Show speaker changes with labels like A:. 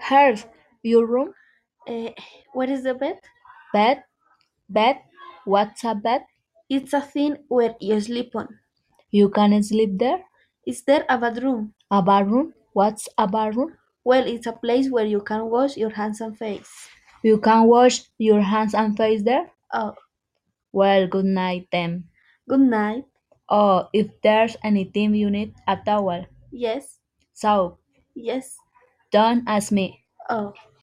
A: Here's your room.
B: Uh, where is the bed?
A: Bed, bed. What's a bed?
B: It's a thing where you sleep on.
A: You can sleep there.
B: Is there a bathroom?
A: A bathroom. What's a bathroom?
B: Well, it's a place where you can wash your hands and face.
A: You can wash your hands and face there.
B: Oh,
A: Well, good night then.
B: good night.
A: Oh, if there's anything you need, a towel.
B: Yes,
A: So,
B: yes.
A: don't ask me.
B: Oh.